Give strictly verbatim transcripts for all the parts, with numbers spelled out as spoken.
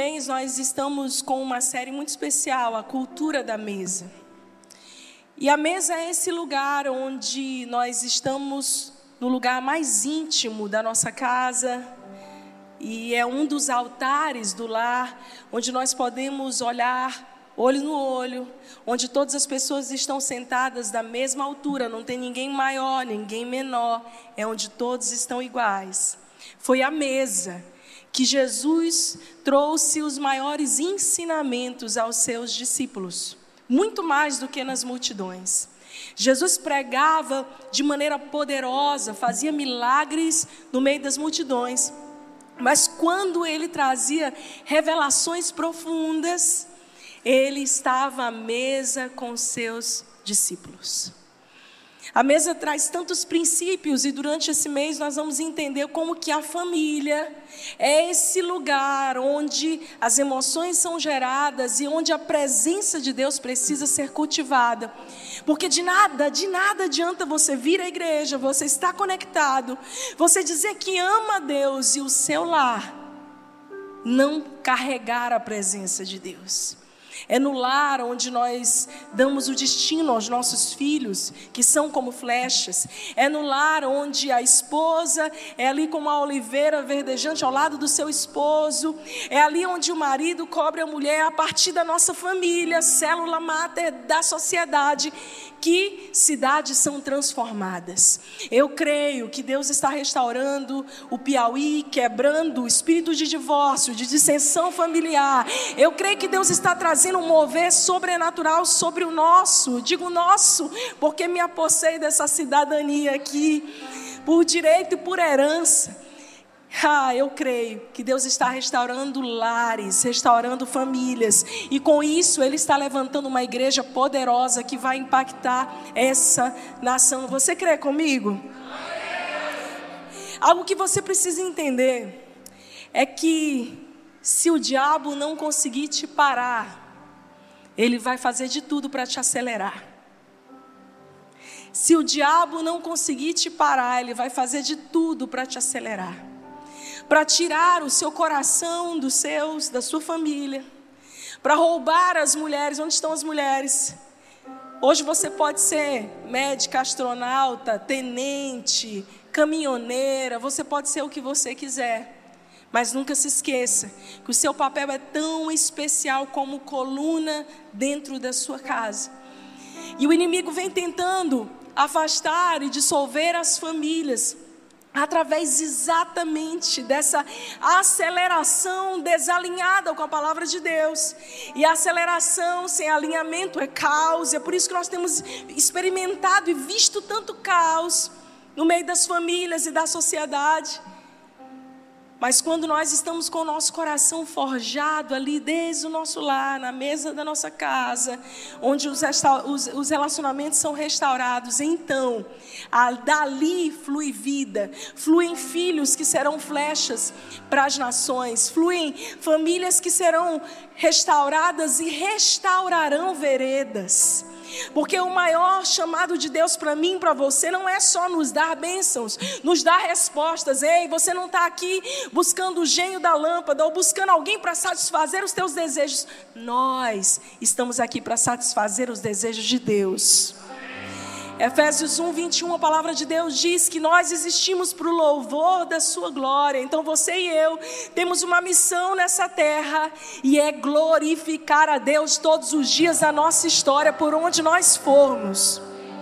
mês nós estamos com uma série muito especial, a cultura da mesa. E a mesa é esse lugar onde nós estamos no lugar mais íntimo da nossa casa, e é um dos altares do lar, onde nós podemos olhar olho no olho, onde todas as pessoas estão sentadas da mesma altura, não tem ninguém maior, ninguém menor, é onde todos estão iguais. Foi a mesa que Jesus trouxe os maiores ensinamentos aos seus discípulos, muito mais do que nas multidões. Jesus pregava de maneira poderosa, fazia milagres no meio das multidões, mas quando ele trazia revelações profundas, ele estava à mesa com seus discípulos. A mesa traz tantos princípios, e durante esse mês nós vamos entender como que a família é esse lugar onde as emoções são geradas e onde a presença de Deus precisa ser cultivada. Porque de nada, de nada adianta você vir à igreja, você estar conectado, você dizer que ama a Deus e o seu lar não carregar a presença de Deus. É no lar onde nós damos o destino aos nossos filhos, que são como flechas. É no lar onde a esposa é ali como a oliveira verdejante ao lado do seu esposo. É ali onde o marido cobre a mulher a partir da nossa família, célula máter da sociedade, que cidades são transformadas. Eu creio que Deus está restaurando o Piauí, quebrando o espírito de divórcio, de dissensão familiar. Eu creio que Deus está trazendo um mover sobrenatural sobre o nosso, digo nosso, porque me apossei dessa cidadania aqui, por direito e por herança. Ah, eu creio que Deus está restaurando lares, restaurando famílias, e com isso Ele está levantando uma igreja poderosa que vai impactar essa nação. Você crê comigo? Algo que você precisa entender é que se o diabo não conseguir te parar, ele vai fazer de tudo para te acelerar. Se o diabo não conseguir te parar, ele vai fazer de tudo para te acelerar, para tirar o seu coração dos seus, da sua família, para roubar as mulheres. Onde estão as mulheres? Hoje você pode ser médica, astronauta, tenente, caminhoneira, você pode ser o que você quiser. Mas nunca se esqueça que o seu papel é tão especial como coluna dentro da sua casa. E o inimigo vem tentando afastar e dissolver as famílias através exatamente dessa aceleração desalinhada com a palavra de Deus. E a aceleração sem alinhamento é caos. É por isso que nós temos experimentado e visto tanto caos no meio das famílias e da sociedade. Mas quando nós estamos com o nosso coração forjado ali desde o nosso lar, na mesa da nossa casa, onde os, os, os relacionamentos são restaurados, então a, dali flui vida, fluem filhos que serão flechas para as nações, fluem famílias que serão restauradas e restaurarão veredas. Porque o maior chamado de Deus para mim e para você não é só nos dar bênçãos, nos dar respostas. Ei, você não está aqui buscando o gênio da lâmpada ou buscando alguém para satisfazer os teus desejos. Nós estamos aqui para satisfazer os desejos de Deus. Efésios um, vinte e um, a palavra de Deus diz que nós existimos para o louvor da sua glória. Então você e eu temos uma missão nessa terra, e é glorificar a Deus todos os dias da nossa história, por onde nós formos.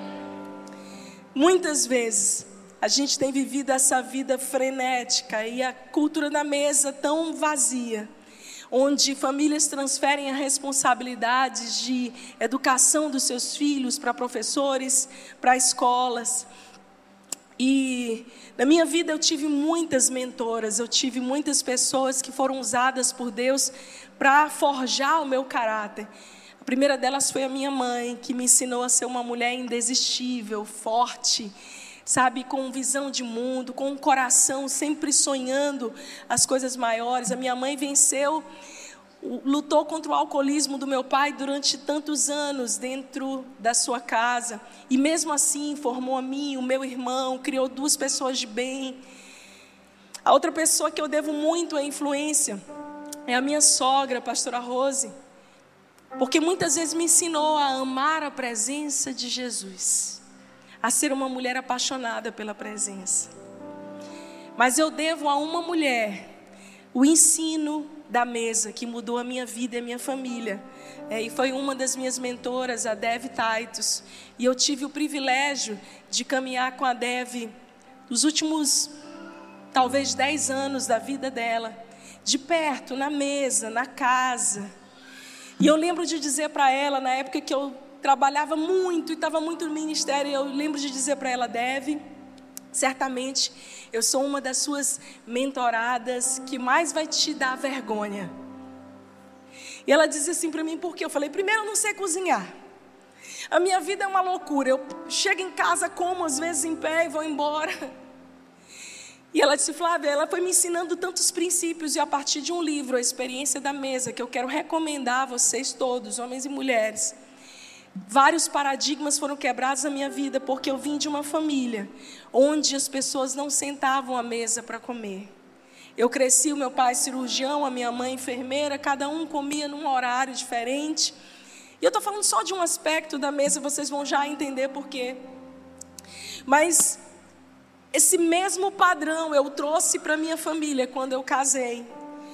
Muitas vezes a gente tem vivido essa vida frenética e a cultura da mesa tão vazia, onde famílias transferem a responsabilidade de educação dos seus filhos para professores, para escolas. E na minha vida eu tive muitas mentoras, eu tive muitas pessoas que foram usadas por Deus para forjar o meu caráter. A primeira delas foi a minha mãe, que me ensinou a ser uma mulher indesistível, forte, sabe, com visão de mundo, com um coração sempre sonhando as coisas maiores. A minha mãe venceu, lutou contra o alcoolismo do meu pai durante tantos anos dentro da sua casa, e mesmo assim formou a mim, o meu irmão, criou duas pessoas de bem. A outra pessoa que eu devo muito a influência é a minha sogra, a pastora Rose, porque muitas vezes me ensinou a amar a presença de Jesus, a ser uma mulher apaixonada pela presença. Mas eu devo a uma mulher o ensino da mesa que mudou a minha vida e a minha família. É, e foi uma das minhas mentoras, a Dev Taitos. E eu tive o privilégio de caminhar com a Dev nos últimos, talvez, dez anos da vida dela, de perto, na mesa, na casa. E eu lembro de dizer para ela, na época que eu trabalhava muito e estava muito no ministério, eu lembro de dizer para ela: Dev, certamente eu sou uma das suas mentoradas que mais vai te dar vergonha. E ela dizia assim para mim: por quê? Eu falei: primeiro, eu não sei cozinhar. A minha vida é uma loucura. Eu chego em casa, como às vezes em pé e vou embora. E ela disse: Flávia, ela foi me ensinando tantos princípios, e a partir de um livro, A Experiência da Mesa, que eu quero recomendar a vocês todos, homens e mulheres, vários paradigmas foram quebrados na minha vida, porque eu vim de uma família onde as pessoas não sentavam à mesa para comer. Eu cresci, o meu pai cirurgião, a minha mãe enfermeira, cada um comia num horário diferente. E eu estou falando só de um aspecto da mesa, vocês vão já entender por quê. Mas esse mesmo padrão eu trouxe para minha família quando eu casei,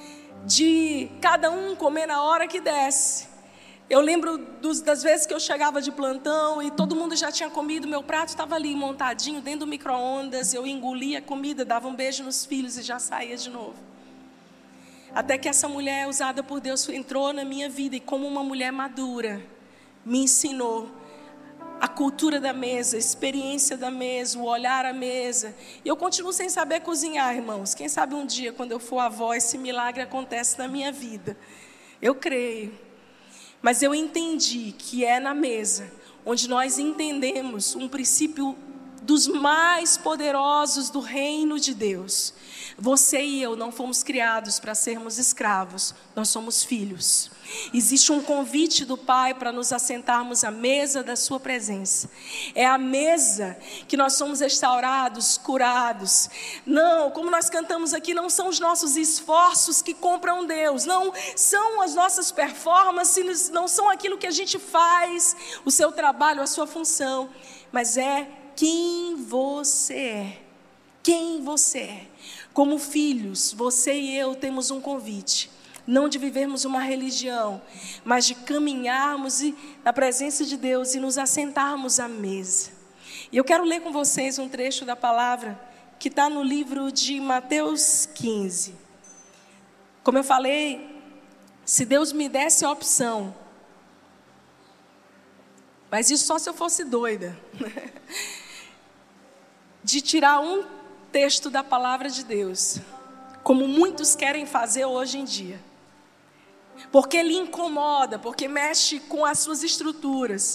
de cada um comer na hora que desse. Eu lembro dos, das vezes que eu chegava de plantão e todo mundo já tinha comido, meu prato estava ali montadinho dentro do micro-ondas, eu engolia a comida, dava um beijo nos filhos e já saía de novo. Até que essa mulher usada por Deus entrou na minha vida e, como uma mulher madura, me ensinou a cultura da mesa, a experiência da mesa, o olhar à mesa. E eu continuo sem saber cozinhar, irmãos. Quem sabe um dia, quando eu for avó, esse milagre acontece na minha vida. Eu creio. Mas eu entendi que é na mesa onde nós entendemos um princípio dos mais poderosos do reino de Deus. Você e eu não fomos criados para sermos escravos, nós somos filhos. Existe um convite do Pai para nos assentarmos à mesa da sua presença. É a mesa que nós somos restaurados, curados. Não, como nós cantamos aqui, não são os nossos esforços que compram Deus. Não são as nossas performances, não são aquilo que a gente faz, o seu trabalho, a sua função. Mas é quem você é. Quem você é. Como filhos, você e eu temos um convite. Não de vivermos uma religião, mas de caminharmos na presença de Deus e nos assentarmos à mesa. E eu quero ler com vocês um trecho da palavra que está no livro de Mateus quinze. Como eu falei, se Deus me desse a opção, mas isso só se eu fosse doida, de tirar um texto da palavra de Deus, como muitos querem fazer hoje em dia, porque lhe incomoda, porque mexe com as suas estruturas.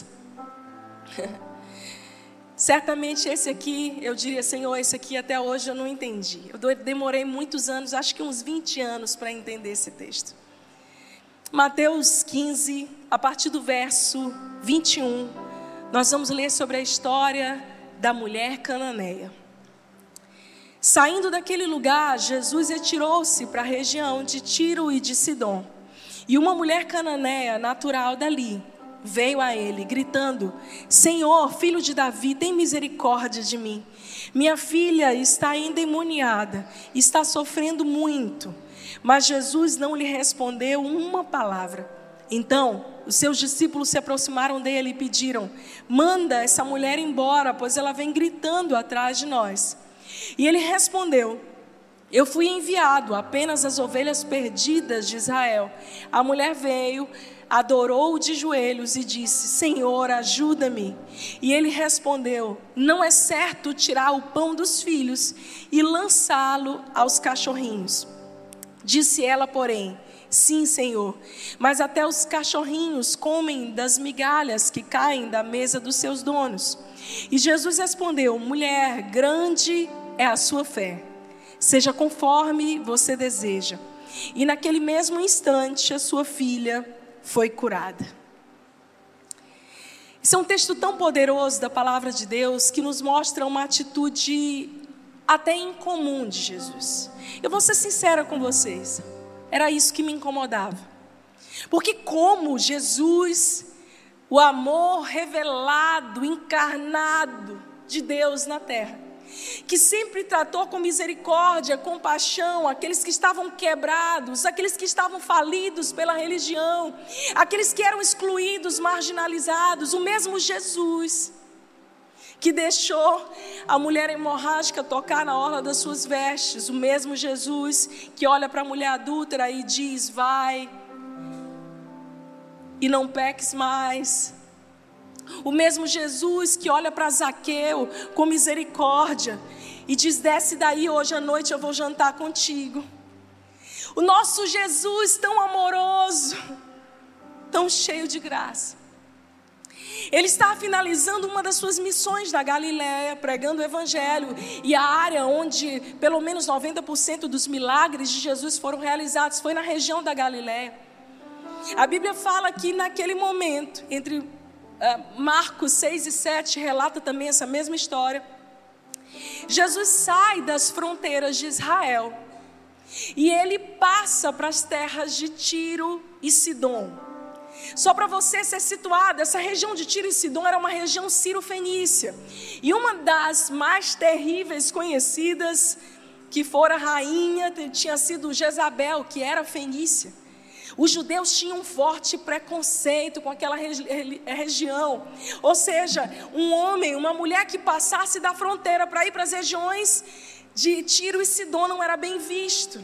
Certamente esse aqui, eu diria: Senhor, esse aqui até hoje eu não entendi. Eu demorei muitos anos, acho que uns vinte anos para entender esse texto. Mateus quinze, a partir do verso vinte e um, nós vamos ler sobre a história da mulher cananeia. Saindo daquele lugar, Jesus retirou-se para a região de Tiro e de Sidom. E uma mulher cananeia, natural dali, veio a ele, gritando: Senhor, filho de Davi, tem misericórdia de mim. Minha filha está endemoniada, está sofrendo muito. Mas Jesus não lhe respondeu uma palavra. Então, os seus discípulos se aproximaram dele e pediram: manda essa mulher embora, pois ela vem gritando atrás de nós. E ele respondeu: eu fui enviado apenas às ovelhas perdidas de Israel. A mulher veio, adorou-o de joelhos e disse: Senhor, ajuda-me. E ele respondeu: não é certo tirar o pão dos filhos e lançá-lo aos cachorrinhos. Disse ela, porém: sim, Senhor, mas até os cachorrinhos comem das migalhas que caem da mesa dos seus donos. E Jesus respondeu: mulher, grande é a sua fé. Seja conforme você deseja. E naquele mesmo instante a sua filha foi curada. Esse é um texto tão poderoso da palavra de Deus que nos mostra uma atitude até incomum de Jesus. Eu vou ser sincera com vocês. Era isso que me incomodava. Porque como Jesus, o amor revelado, encarnado de Deus na terra, que sempre tratou com misericórdia, compaixão, aqueles que estavam quebrados, aqueles que estavam falidos pela religião, aqueles que eram excluídos, marginalizados, o mesmo Jesus que deixou a mulher hemorrágica tocar na orla das suas vestes, o mesmo Jesus que olha para a mulher adúltera e diz: vai e não peques mais. O mesmo Jesus que olha para Zaqueu com misericórdia e diz: desce daí, hoje à noite eu vou jantar contigo. O nosso Jesus tão amoroso, tão cheio de graça. Ele está finalizando uma das suas missões na Galileia, pregando o evangelho, e a área onde pelo menos noventa por cento dos milagres de Jesus foram realizados foi na região da Galileia. A Bíblia fala que naquele momento, entre uh, Marcos seis e sete, relata também essa mesma história. Jesus sai das fronteiras de Israel e ele passa para as terras de Tiro e Sidom. Só para você ser situado, essa região de Tiro e Sidom era uma região sírio-fenícia. E uma das mais terríveis conhecidas, que fora rainha, tinha sido Jezabel, que era fenícia. Os judeus tinham um forte preconceito com aquela regi- região. Ou seja, um homem, uma mulher que passasse da fronteira para ir para as regiões de Tiro e Sidom não era bem visto.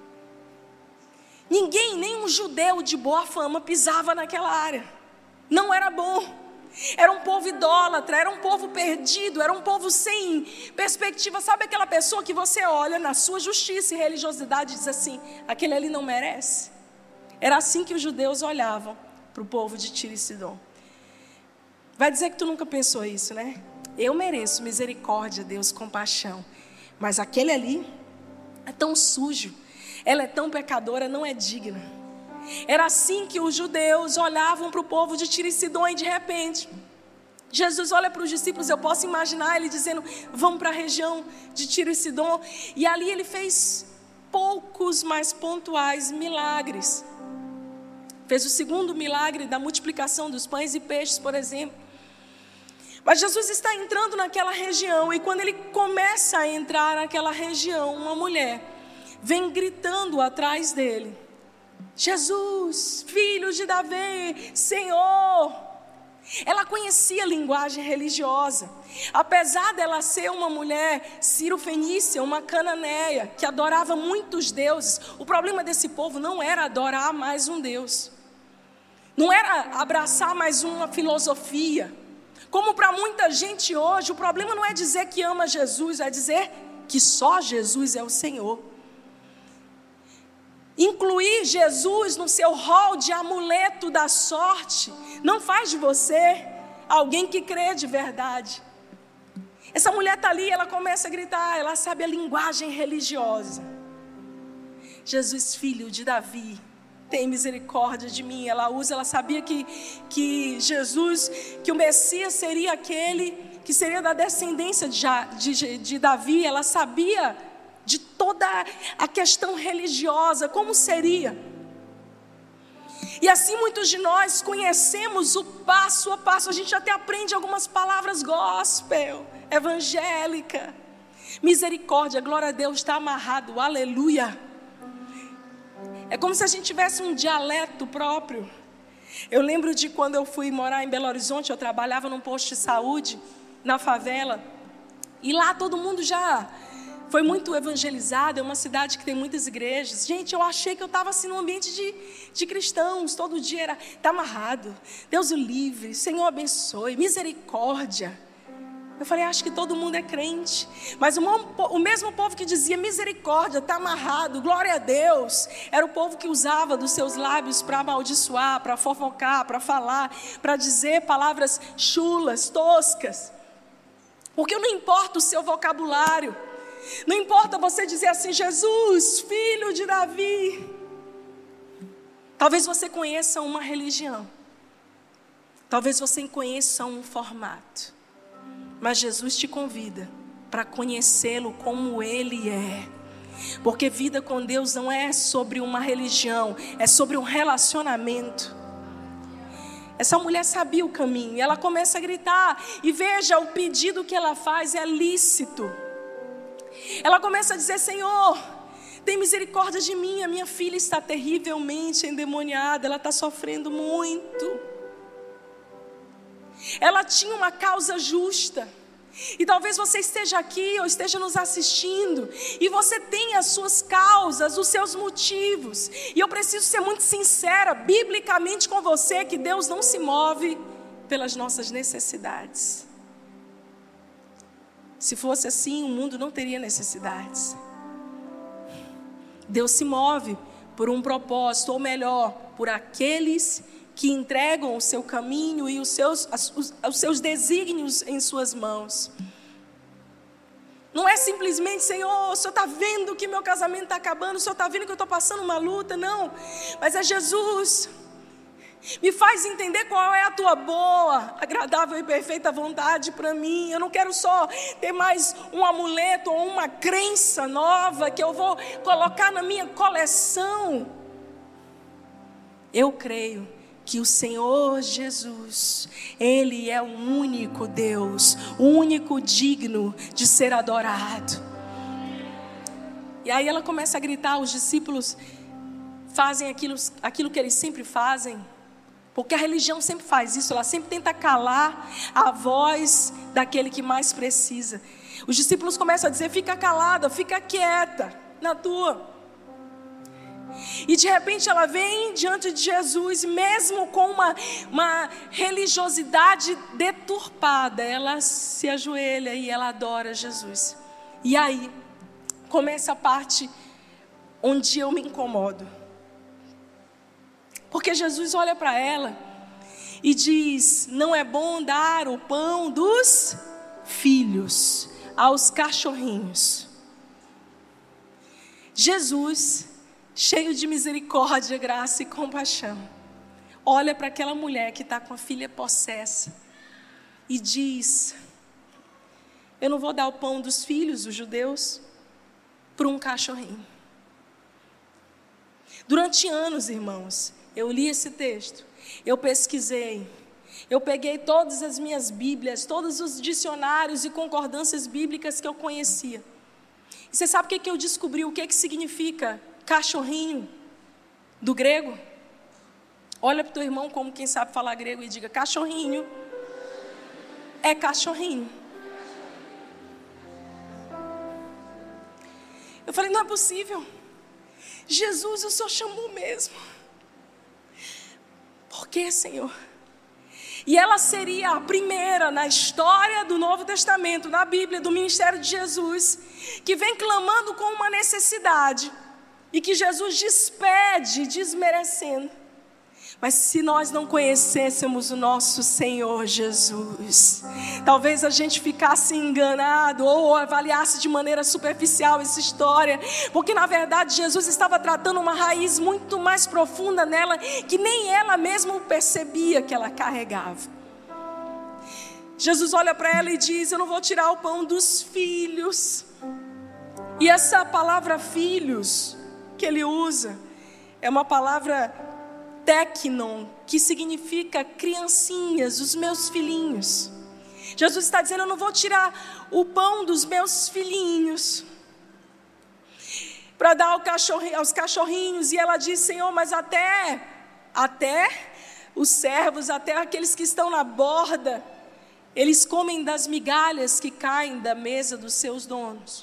Ninguém, nem um judeu de boa fama pisava naquela área. Não era bom. Era um povo idólatra, era um povo perdido, era um povo sem perspectiva. Sabe aquela pessoa que você olha na sua justiça e religiosidade e diz assim: aquele ali não merece? Era assim que os judeus olhavam para o povo de Tiro e Sidom. Vai dizer que tu nunca pensou isso, né? Eu mereço misericórdia, Deus, compaixão. Mas aquele ali é tão sujo. Ela é tão pecadora, não é digna. Era assim que os judeus olhavam para o povo de Tiro e Sidom, e de repente Jesus olha para os discípulos. Eu posso imaginar ele dizendo: vamos para a região de Tiro e Sidom. E ali ele fez poucos, mas pontuais milagres. Fez o segundo milagre da multiplicação dos pães e peixes, por exemplo. Mas Jesus está entrando naquela região, e quando ele começa a entrar naquela região, uma mulher vem gritando atrás dele: Jesus, filho de Davi, Senhor. Ela conhecia a linguagem religiosa. Apesar dela ser uma mulher sírio-fenícia, uma cananeia, que adorava muitos deuses, o problema desse povo não era adorar mais um Deus. Não era abraçar mais uma filosofia. Como para muita gente hoje, o problema não é dizer que ama Jesus, é dizer que só Jesus é o Senhor. Incluir Jesus no seu rol de amuleto da sorte não faz de você alguém que crê de verdade. Essa mulher está ali, ela começa a gritar, ela sabe a linguagem religiosa. Jesus, filho de Davi, tem misericórdia de mim. Ela usa, ela sabia que, que Jesus, que o Messias seria aquele que seria da descendência de, de, de Davi. Ela sabia de toda a questão religiosa, como seria. E assim muitos de nós conhecemos o passo a passo. A gente até aprende algumas palavras gospel, evangélica. Misericórdia, glória a Deus, está amarrado, aleluia. É como se a gente tivesse um dialeto próprio. Eu lembro de quando eu fui morar em Belo Horizonte, eu trabalhava num posto de saúde, na favela. E lá todo mundo já foi muito evangelizado, é uma cidade que tem muitas igrejas. Gente, eu achei que eu estava assim num ambiente de, de cristãos, todo dia era, está amarrado, Deus o livre, Senhor abençoe, misericórdia. Eu falei, acho que todo mundo é crente. Mas o, o mesmo povo que dizia misericórdia, está amarrado, glória a Deus, era o povo que usava dos seus lábios para amaldiçoar, para fofocar, para falar, para dizer palavras chulas, toscas. Porque não importa o seu vocabulário, não importa você dizer assim, Jesus, filho de Davi. Talvez você conheça uma religião, talvez você conheça um formato, mas Jesus te convida para conhecê-lo como Ele é. Porque vida com Deus não é sobre uma religião, é sobre um relacionamento. Essa mulher sabia o caminho, e ela começa a gritar, e veja, o pedido que ela faz é lícito. Ela começa a dizer: Senhor, tem misericórdia de mim, a minha filha está terrivelmente endemoniada, ela está sofrendo muito. Ela tinha uma causa justa. E talvez você esteja aqui ou esteja nos assistindo e você tem as suas causas, os seus motivos. E eu preciso ser muito sincera, biblicamente com você, que Deus não se move pelas nossas necessidades. Se fosse assim, o mundo não teria necessidades. Deus se move por um propósito, ou melhor, por aqueles que entregam o seu caminho e os seus, os, os seus desígnios em suas mãos. Não é simplesmente: Senhor, o Senhor está vendo que meu casamento está acabando, o Senhor está vendo que eu estou passando uma luta. Não, mas é: Jesus, me faz entender qual é a tua boa, agradável e perfeita vontade para mim. Eu não quero só ter mais um amuleto ou uma crença nova que eu vou colocar na minha coleção. Eu creio que o Senhor Jesus, Ele é o único Deus, o único digno de ser adorado. E aí ela começa a gritar, os discípulos fazem aquilo, aquilo que eles sempre fazem, porque a religião sempre faz isso, ela sempre tenta calar a voz daquele que mais precisa. Os discípulos começam a dizer: fica calada, fica quieta, na tua. E de repente ela vem diante de Jesus, mesmo com uma, uma religiosidade deturpada, ela se ajoelha e ela adora Jesus. E aí começa a parte onde eu me incomodo. Porque Jesus olha para ela e diz: não é bom dar o pão dos filhos aos cachorrinhos. Jesus, cheio de misericórdia, graça e compaixão, olha para aquela mulher que está com a filha possessa e diz: eu não vou dar o pão dos filhos, os judeus, para um cachorrinho. Durante anos, irmãos, eu li esse texto, eu pesquisei, eu peguei todas as minhas bíblias, todos os dicionários e concordâncias bíblicas que eu conhecia. E você sabe o que, que eu descobri? O que, que significa cachorrinho do grego? Olha para o teu irmão como quem sabe falar grego e diga: cachorrinho é cachorrinho. Eu falei: não é possível. Jesus, o Senhor chamou mesmo. Por que, Senhor? E ela seria a primeira na história do Novo Testamento, na Bíblia, do ministério de Jesus, que vem clamando com uma necessidade e que Jesus despede desmerecendo. Mas se nós não conhecêssemos o nosso Senhor Jesus, talvez a gente ficasse enganado ou avaliasse de maneira superficial essa história, porque na verdade Jesus estava tratando uma raiz muito mais profunda nela, que nem ela mesma percebia que ela carregava. Jesus olha para ela e diz: eu não vou tirar o pão dos filhos. E essa palavra filhos que ele usa é uma palavra teknon, que significa criancinhas, os meus filhinhos. Jesus está dizendo: eu não vou tirar o pão dos meus filhinhos para dar ao cachorrinho, aos cachorrinhos. E ela diz: Senhor, mas até, até os servos, até aqueles que estão na borda, eles comem das migalhas que caem da mesa dos seus donos.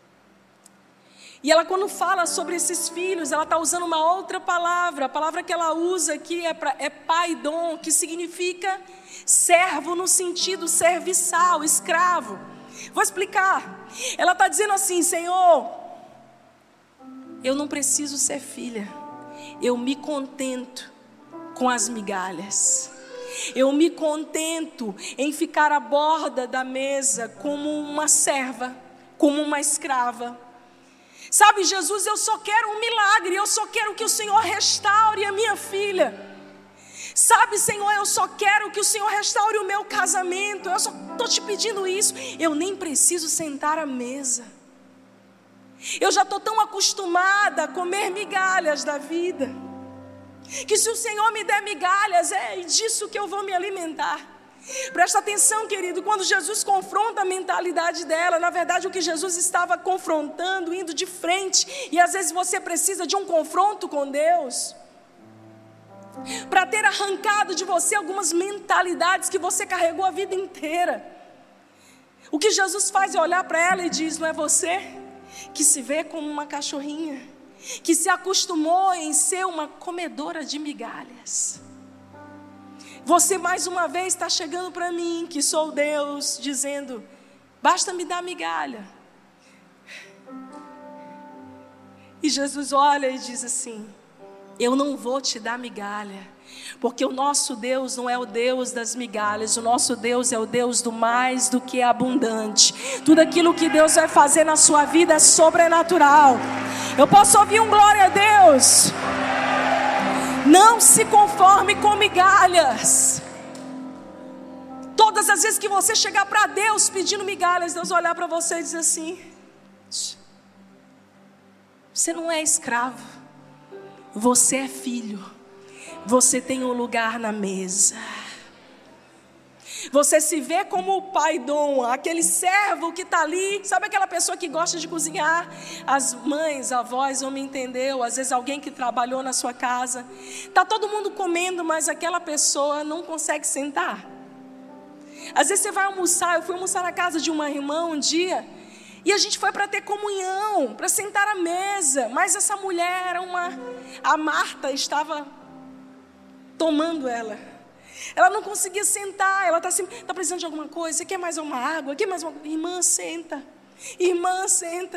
E ela, quando fala sobre esses filhos, ela está usando uma outra palavra. A palavra que ela usa aqui é, pra, é paidon, que significa servo no sentido serviçal, escravo. Vou explicar. Ela está dizendo assim: Senhor, eu não preciso ser filha. Eu me contento com as migalhas. Eu me contento em ficar à borda da mesa como uma serva, como uma escrava. Sabe, Jesus, eu só quero um milagre, eu só quero que o Senhor restaure a minha filha. Sabe, Senhor, eu só quero que o Senhor restaure o meu casamento, eu só estou te pedindo isso. Eu nem preciso sentar à mesa. Eu já estou tão acostumada a comer migalhas da vida, que se o Senhor me der migalhas, é disso que eu vou me alimentar. Presta atenção, querido, quando Jesus confronta a mentalidade dela, na verdade o que Jesus estava confrontando, indo de frente, e às vezes você precisa de um confronto com Deus, para ter arrancado de você algumas mentalidades que você carregou a vida inteira. O que Jesus faz é olhar para ela e diz: não é você que se vê como uma cachorrinha, que se acostumou em ser uma comedora de migalhas? Você mais uma vez está chegando para mim, que sou Deus, dizendo: basta me dar migalha. E Jesus olha e diz assim: eu não vou te dar migalha, porque o nosso Deus não é o Deus das migalhas, o nosso Deus é o Deus do mais do que abundante. Tudo aquilo que Deus vai fazer na sua vida é sobrenatural. Eu posso ouvir um glória a Deus? Não se conforme com migalhas. Todas as vezes que você chegar para Deus pedindo migalhas, Deus vai olhar para você e dizer assim: você não é escravo, você é filho, você tem um lugar na mesa. Você se vê como o pai dom, aquele servo que está ali. Sabe aquela pessoa que gosta de cozinhar? As mães, avós vão me entender, ou às vezes alguém que trabalhou na sua casa. Está todo mundo comendo, mas aquela pessoa não consegue sentar. Às vezes você vai almoçar. Eu fui almoçar na casa de uma irmã um dia, e a gente foi para ter comunhão, para sentar à mesa. Mas essa mulher era uma... A Marta estava tomando ela. Ela não conseguia sentar. Ela está assim, tá precisando de alguma coisa? Você quer mais uma água? Quer mais uma... Irmã, senta. Irmã, senta.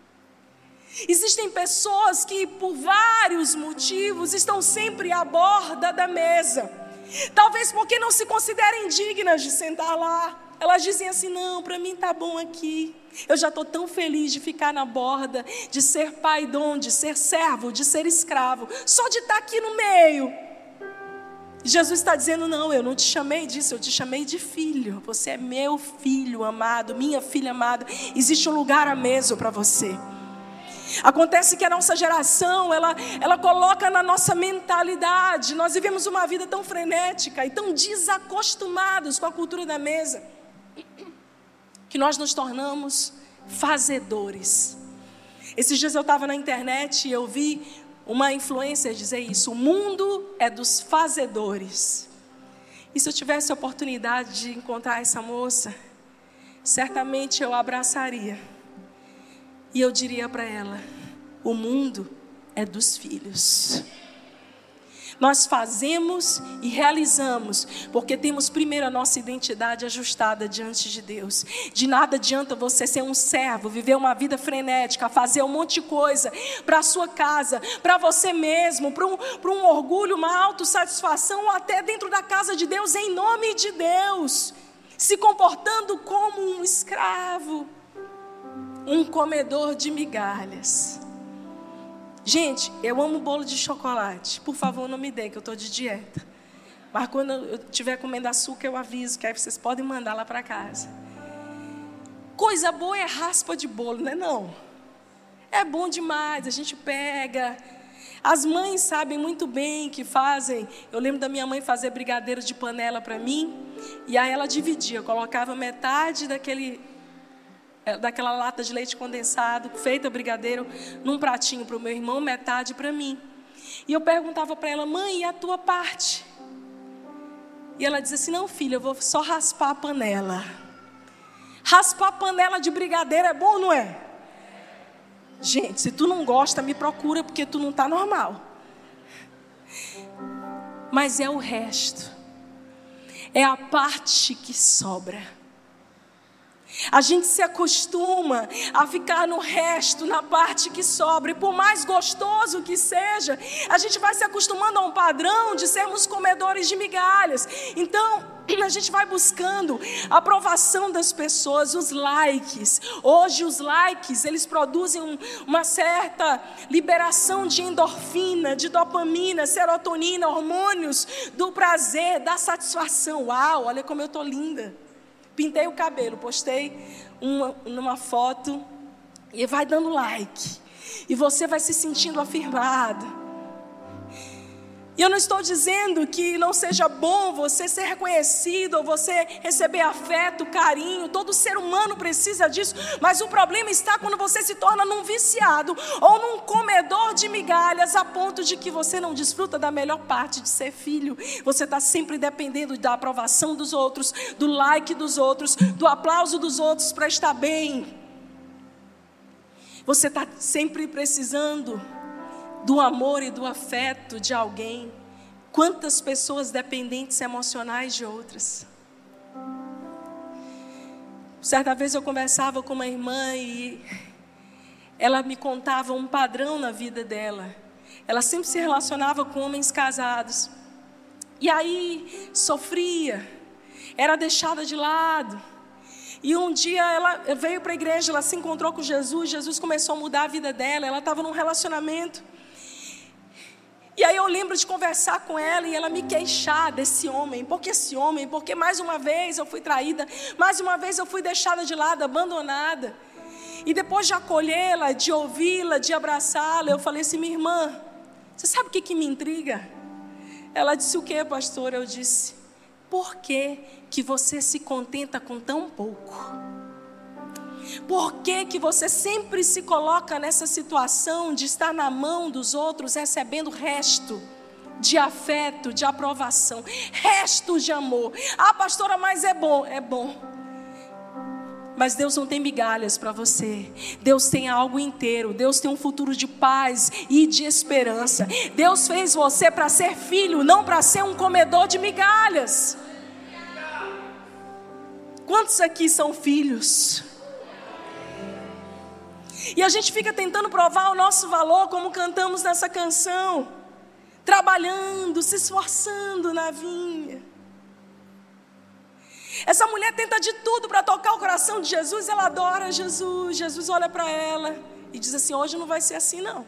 Existem pessoas que por vários motivos estão sempre à borda da mesa. Talvez porque não se considerem dignas de sentar lá. Elas dizem assim: não, para mim está bom aqui. Eu já estou tão feliz de ficar na borda, de ser pai dom, de ser servo, de ser escravo, só de estar aqui no meio. Jesus está dizendo: não, eu não te chamei disso, eu te chamei de filho. Você é meu filho amado, minha filha amada. Existe um lugar à mesa para você. Acontece que a nossa geração, ela, ela coloca na nossa mentalidade. Nós vivemos uma vida tão frenética e tão desacostumados com a cultura da mesa, que nós nos tornamos fazedores. Esses dias eu estava na internet e eu vi uma influencer dizer isso: o mundo é dos fazedores. E se eu tivesse a oportunidade de encontrar essa moça, certamente eu a abraçaria. E eu diria para ela: o mundo é dos filhos. Nós fazemos e realizamos porque temos primeiro a nossa identidade ajustada diante de Deus. De nada adianta você ser um servo, viver uma vida frenética, fazer um monte de coisa para a sua casa, para você mesmo, para um, para um orgulho, uma autossatisfação, ou até dentro da casa de Deus, em nome de Deus, se comportando como um escravo, um comedor de migalhas. Gente, eu amo bolo de chocolate. Por favor, não me dê, que eu estou de dieta. Mas quando eu estiver comendo açúcar, eu aviso, que aí vocês podem mandar lá para casa. Coisa boa é raspa de bolo, não é não? É bom demais, a gente pega. As mães sabem muito bem que fazem. Eu lembro da minha mãe fazer brigadeiro de panela para mim. E aí ela dividia, colocava metade daquele... daquela lata de leite condensado, feita brigadeiro, num pratinho para o meu irmão, metade para mim. E eu perguntava para ela: mãe, e a tua parte? E ela dizia assim: não, filha, eu vou só raspar a panela. Raspar a panela de brigadeiro é bom, não é? Gente, se tu não gosta, me procura, porque tu não está normal. Mas é o resto, é a parte que sobra. A gente se acostuma a ficar no resto, na parte que sobra. E por mais gostoso que seja, a gente vai se acostumando a um padrão de sermos comedores de migalhas. Então, a gente vai buscando a aprovação das pessoas, os likes. Hoje os likes, eles produzem um, uma certa liberação de endorfina, de dopamina, serotonina, hormônios do prazer, da satisfação. Uau, olha como eu estou linda. Pintei o cabelo, postei uma, uma foto E vai dando like. E você vai se sentindo afirmado. E eu não estou dizendo que não seja bom você ser reconhecido, ou você receber afeto, carinho. Todo ser humano precisa disso. Mas o problema está quando você se torna num viciado ou num comedor de migalhas, a ponto de que você não desfruta da melhor parte de ser filho. Você está sempre dependendo da aprovação dos outros, do like dos outros, do aplauso dos outros para estar bem. Você está sempre precisando do amor e do afeto de alguém. Quantas pessoas dependentes emocionais de outras. Certa vez eu conversava com uma irmã e ela me contava um padrão na vida dela. Ela sempre se relacionava com homens casados. E aí sofria, era deixada de lado. E um dia ela veio para a igreja, ela se encontrou com Jesus. Jesus começou a mudar a vida dela. Ela estava num relacionamento. E aí eu lembro de conversar com ela e ela me queixar desse homem. Por que esse homem? Porque mais uma vez eu fui traída, mais uma vez eu fui deixada de lado, abandonada. E depois de acolhê-la, de ouvi-la, de abraçá-la, eu falei assim: minha irmã, você sabe o que, que me intriga? Ela disse: o que, pastora? Eu disse: por que que você se contenta com tão pouco? Por que que você sempre se coloca nessa situação de estar na mão dos outros, recebendo resto de afeto, de aprovação, resto de amor? Ah, pastora, mas é bom, é bom. Mas Deus não tem migalhas para você. Deus tem algo inteiro. Deus tem um futuro de paz e de esperança. Deus fez você para ser filho, não para ser um comedor de migalhas. Quantos aqui são filhos? E a gente fica tentando provar o nosso valor, como cantamos nessa canção, trabalhando, se esforçando na vinha. Essa mulher tenta de tudo para tocar o coração de Jesus. Ela adora Jesus. Jesus olha para ela e diz assim: hoje não vai ser assim não.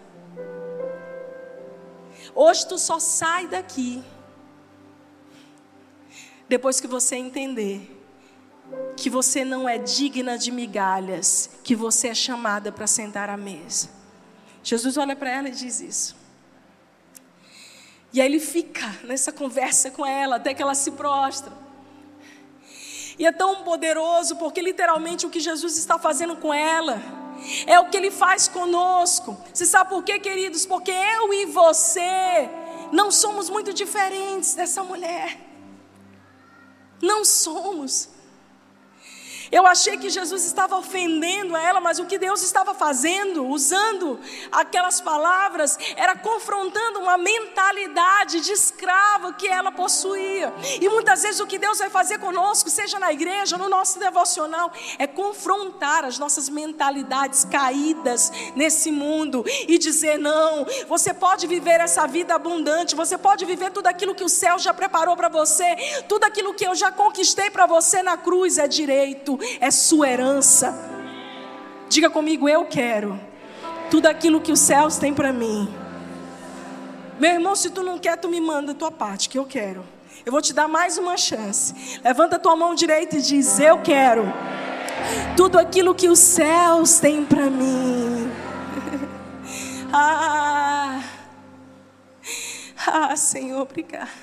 Hoje tu só sai daqui depois que você entender que você não é digna de migalhas, que você é chamada para sentar à mesa. Jesus olha para ela e diz isso. E aí ele fica nessa conversa com ela, até que ela se prostra. E é tão poderoso, porque literalmente o que Jesus está fazendo com ela é o que Ele faz conosco. Você sabe por quê, queridos? Porque eu e você não somos muito diferentes dessa mulher. Não somos. Eu achei que Jesus estava ofendendo ela, mas o que Deus estava fazendo, usando aquelas palavras, era confrontando uma mentalidade de escravo que ela possuía. E muitas vezes o que Deus vai fazer conosco, seja na igreja, no nosso devocional, é confrontar as nossas mentalidades caídas nesse mundo e dizer: não, você pode viver essa vida abundante, você pode viver tudo aquilo que o céu já preparou para você, tudo aquilo que eu já conquistei para você na cruz é direito. É sua herança. Diga comigo: eu quero tudo aquilo que os céus têm para mim. Meu irmão, se tu não quer, tu me manda a tua parte, que eu quero. Eu vou te dar mais uma chance. Levanta a tua mão direita e diz: eu quero tudo aquilo que os céus têm para mim. ah, ah, Senhor, obrigado.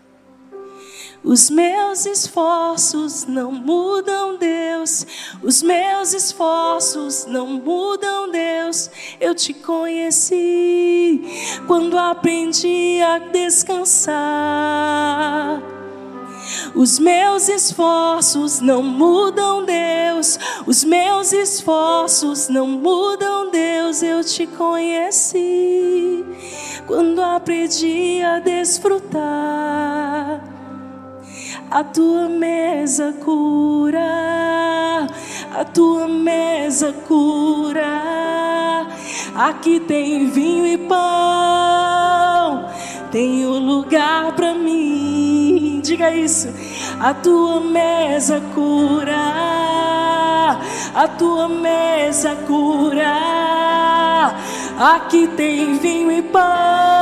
Os meus esforços não mudam, Deus. Os meus esforços não mudam, Deus. Eu te conheci quando aprendi a descansar. Os meus esforços não mudam, Deus. Os meus esforços não mudam, Deus. Eu te conheci quando aprendi a desfrutar. A tua mesa cura, a tua mesa cura. Aqui tem vinho e pão, tem um lugar para mim. Diga isso. A tua mesa cura, a tua mesa cura. Aqui tem vinho e pão,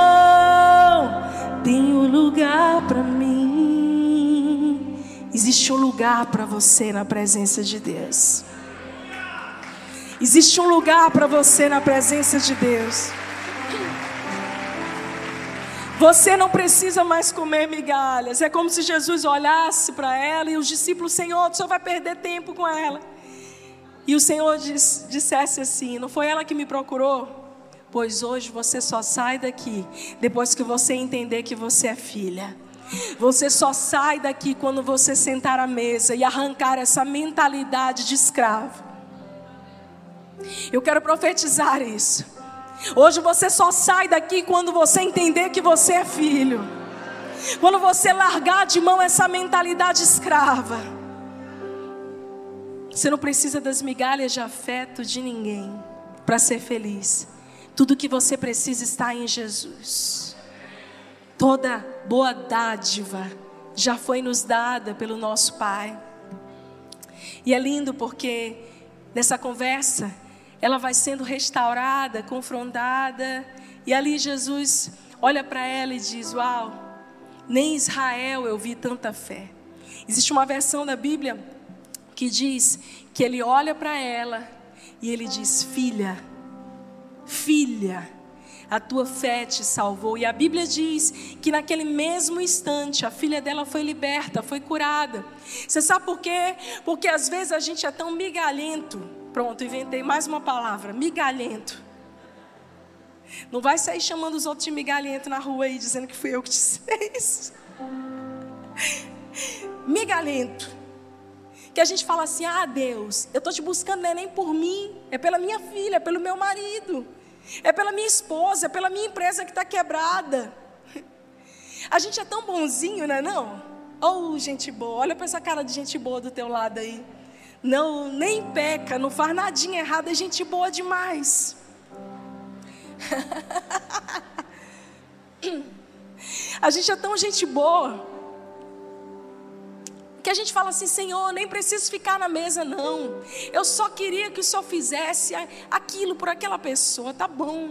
tem um lugar para mim. Existe um lugar para você na presença de Deus. Existe um lugar para você na presença de Deus. Você não precisa mais comer migalhas. É como se Jesus olhasse para ela e os discípulos: Senhor, o Senhor vai perder tempo com ela. E o Senhor diz, dissesse assim: não foi ela que me procurou? Pois hoje você só sai daqui depois que você entender que você é filha. Você só sai daqui quando você sentar à mesa e arrancar essa mentalidade de escravo. Eu quero profetizar isso. Hoje você só sai daqui quando você entender que você é filho. Quando você largar de mão essa mentalidade escrava. Você não precisa das migalhas de afeto de ninguém para ser feliz. Tudo que você precisa está em Jesus. Toda boa dádiva já foi nos dada pelo nosso Pai. E é lindo porque nessa conversa ela vai sendo restaurada, confrontada. E ali Jesus olha para ela e diz: uau, nem em Israel eu vi tanta fé. Existe uma versão da Bíblia que diz que ele olha para ela e ele diz: filha, filha, a tua fé te salvou. E a Bíblia diz que naquele mesmo instante a filha dela foi liberta, foi curada. Você sabe por quê? Porque às vezes a gente é tão migalhento. Pronto, inventei mais uma palavra: migalhento. Não vai sair chamando os outros de migalhento na rua aí, dizendo que fui eu que disse isso. Migalhento. Que a gente fala assim: ah, Deus, eu estou te buscando, não é nem por mim, é pela minha filha, é pelo meu marido, é pela minha esposa, é pela minha empresa que está quebrada. A gente é tão bonzinho, não é não? Oh, gente boa, olha para essa cara de gente boa do teu lado aí. Não, nem peca, não faz nadinha errado, é gente boa demais. A gente é tão gente boa que a gente fala assim: Senhor, nem preciso ficar na mesa não, eu só queria que o Senhor fizesse aquilo por aquela pessoa, tá bom.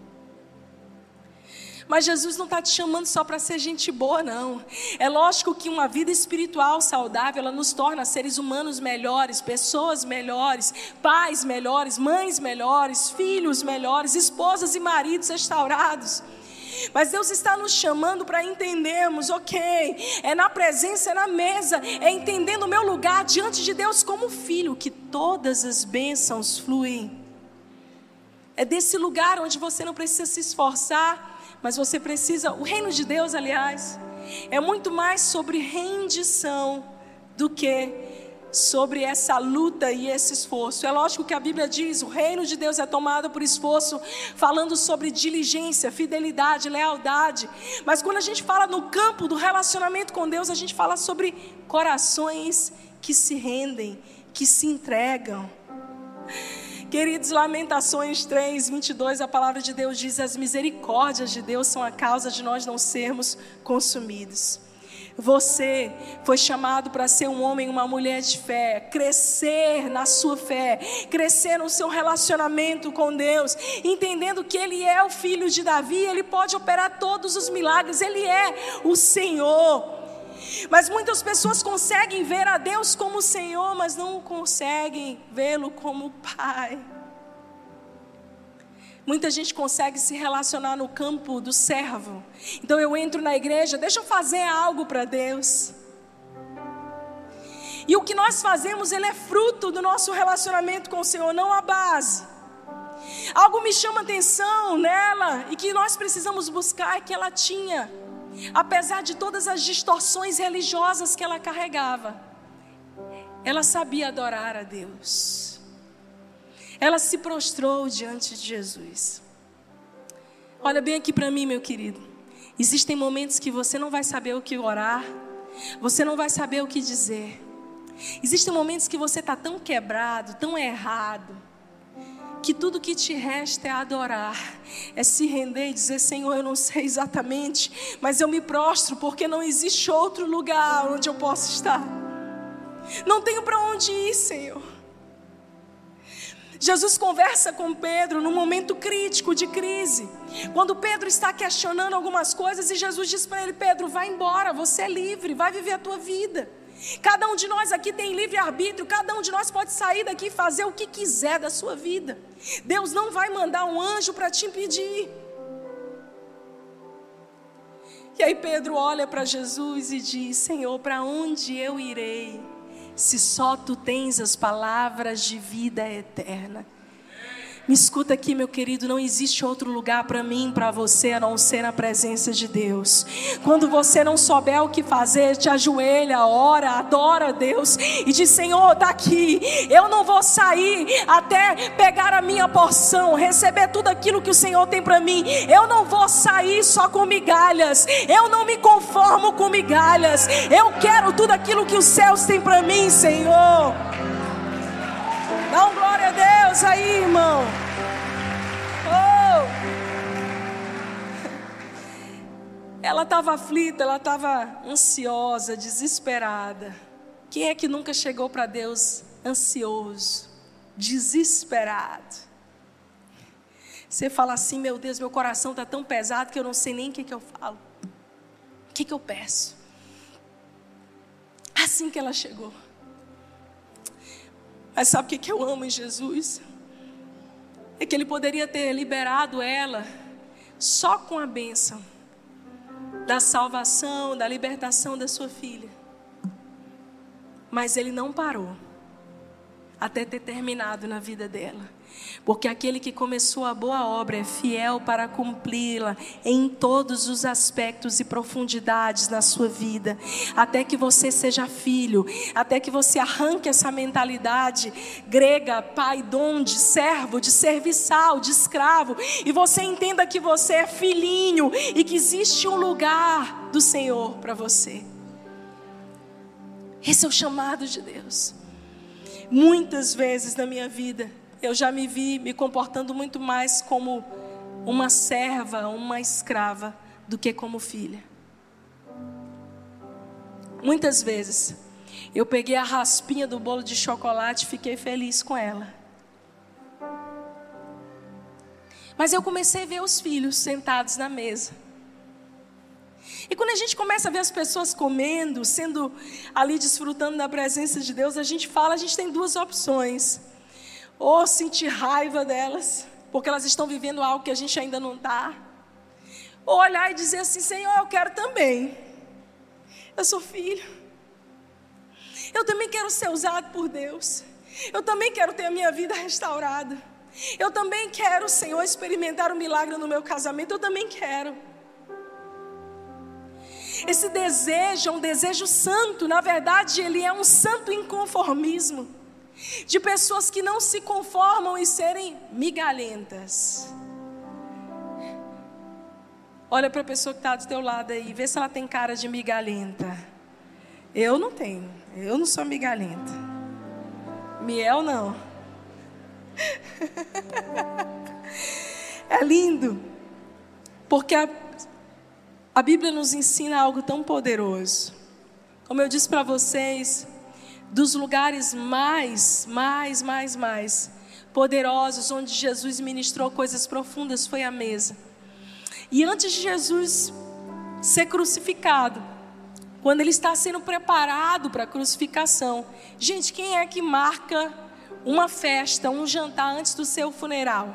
Mas Jesus não está te chamando só para ser gente boa, não. É lógico que uma vida espiritual saudável, ela nos torna seres humanos melhores, pessoas melhores, pais melhores, mães melhores, filhos melhores, esposas e maridos restaurados. Mas Deus está nos chamando para entendermos, ok, é na presença, é na mesa, é entendendo o meu lugar diante de Deus como filho, que todas as bênçãos fluem. É desse lugar onde você não precisa se esforçar, mas você precisa, o reino de Deus, aliás, é muito mais sobre rendição do que sobre essa luta e esse esforço. É lógico que a Bíblia diz, o reino de Deus é tomado por esforço, falando sobre diligência, fidelidade, lealdade. Mas quando a gente fala no campo do relacionamento com Deus, a gente fala sobre corações que se rendem, que se entregam. Queridos, Lamentações três, vinte e dois, a palavra de Deus diz: as misericórdias de Deus são a causa de nós não sermos consumidos. Você foi chamado para ser um homem, uma mulher de fé, crescer na sua fé, crescer no seu relacionamento com Deus, entendendo que Ele é o filho de Davi, Ele pode operar todos os milagres, Ele é o Senhor. Mas muitas pessoas conseguem ver a Deus como Senhor, mas não conseguem vê-lo como Pai. Muita gente consegue se relacionar no campo do servo. Então eu entro na igreja, deixa eu fazer algo para Deus. E o que nós fazemos, ele é fruto do nosso relacionamento com o Senhor, não a base. Algo me chama atenção nela e que nós precisamos buscar é que ela tinha, apesar de todas as distorções religiosas que ela carregava, ela sabia adorar a Deus. Ela se prostrou diante de Jesus. Olha bem aqui para mim, meu querido. Existem momentos que você não vai saber o que orar, você não vai saber o que dizer. Existem momentos que você está tão quebrado, tão errado, que tudo que te resta é adorar, é se render e dizer: Senhor, eu não sei exatamente, mas eu me prostro, porque não existe outro lugar onde eu possa estar. Não tenho para onde ir, Senhor. Jesus conversa com Pedro num momento crítico de crise, quando Pedro está questionando algumas coisas, e Jesus diz para ele: Pedro, vai embora, você é livre, vai viver a tua vida. Cada um de nós aqui tem livre-arbítrio, cada um de nós pode sair daqui e fazer o que quiser da sua vida. Deus não vai mandar um anjo para te impedir. E aí Pedro olha para Jesus e diz: Senhor, para onde eu irei, se só Tu tens as palavras de vida eterna? Me escuta aqui, meu querido, não existe outro lugar para mim, para você, a não ser na presença de Deus. Quando você não souber o que fazer, te ajoelha, ora, adora a Deus e diz: Senhor, está aqui, eu não vou sair até pegar a minha porção, receber tudo aquilo que o Senhor tem para mim. Eu não vou sair só com migalhas, eu não me conformo com migalhas, eu quero tudo aquilo que os céus têm para mim, Senhor. Dá um glória a Deus aí, irmão. Oh. Ela estava aflita, ela estava ansiosa, desesperada. Quem é que nunca chegou para Deus ansioso, desesperado? Você fala assim: meu Deus, meu coração está tão pesado que eu não sei nem o que, que eu falo. O que, que eu peço? Assim que ela chegou. Mas sabe o que, que eu amo em Jesus? É que Ele poderia ter liberado ela só com a bênção da salvação, da libertação da sua filha. Mas Ele não parou até ter terminado na vida dela. Porque aquele que começou a boa obra é fiel para cumpri-la em todos os aspectos e profundidades na sua vida. Até que você seja filho, até que você arranque essa mentalidade grega, paidon, de servo, de serviçal, de escravo. E você entenda que você é filhinho e que existe um lugar do Senhor para você. Esse é o chamado de Deus. Muitas vezes na minha vida, eu já me vi me comportando muito mais como uma serva, uma escrava, do que como filha. Muitas vezes, eu peguei a raspinha do bolo de chocolate e fiquei feliz com ela. Mas eu comecei a ver os filhos sentados na mesa. E quando a gente começa a ver as pessoas comendo, sendo ali desfrutando da presença de Deus, a gente fala, a gente tem duas opções. Ou sentir raiva delas, porque elas estão vivendo algo que a gente ainda não está. Ou olhar e dizer assim: Senhor, eu quero também. Eu sou filho. Eu também quero ser usado por Deus. Eu também quero ter a minha vida restaurada. Eu também quero, Senhor, experimentar um milagre no meu casamento. Eu também quero. Esse desejo é um desejo santo. Na verdade, ele é um santo inconformismo. De pessoas que não se conformam em serem migalhentas. Olha para a pessoa que está do teu lado aí, vê se ela tem cara de migalhenta. Eu não tenho, eu não sou migalhenta. Miel não. É lindo, porque a, a Bíblia nos ensina algo tão poderoso. Como eu disse para vocês, dos lugares mais, mais, mais, mais poderosos, onde Jesus ministrou coisas profundas, foi a mesa. E antes de Jesus ser crucificado, quando Ele está sendo preparado para a crucificação, gente, quem é que marca uma festa, um jantar antes do seu funeral?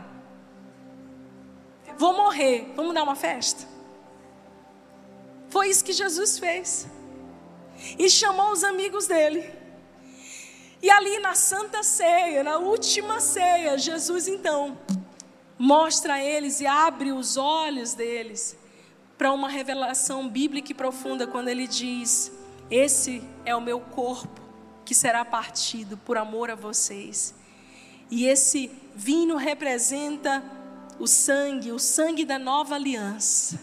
Vou morrer, vamos dar uma festa? Foi isso que Jesus fez. E chamou os amigos dele. E ali na Santa Ceia, na última ceia, Jesus então mostra a eles e abre os olhos deles para uma revelação bíblica e profunda, quando Ele diz: esse é o meu corpo que será partido por amor a vocês. E esse vinho representa o sangue, o sangue da nova aliança.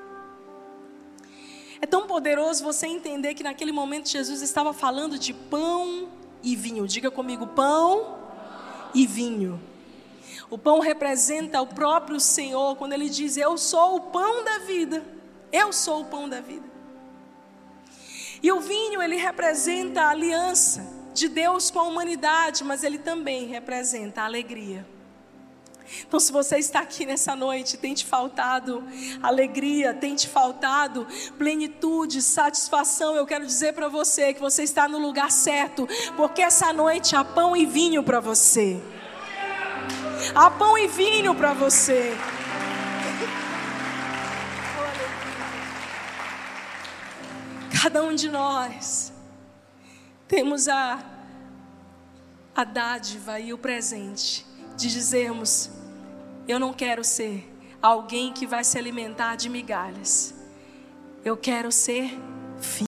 É tão poderoso você entender que naquele momento Jesus estava falando de pão e vinho. Diga comigo: pão e vinho. O pão representa o próprio Senhor, quando Ele diz: eu sou o pão da vida. Eu sou o pão da vida. E o vinho, ele representa a aliança de Deus com a humanidade, mas ele também representa a alegria. Então, se você está aqui nessa noite, tem te faltado alegria, tem te faltado plenitude, satisfação, eu quero dizer para você que você está no lugar certo, porque essa noite há pão e vinho para você. Há pão e vinho para você. Cada um de nós temos a, a dádiva e o presente de dizermos: eu não quero ser alguém que vai se alimentar de migalhas. Eu quero ser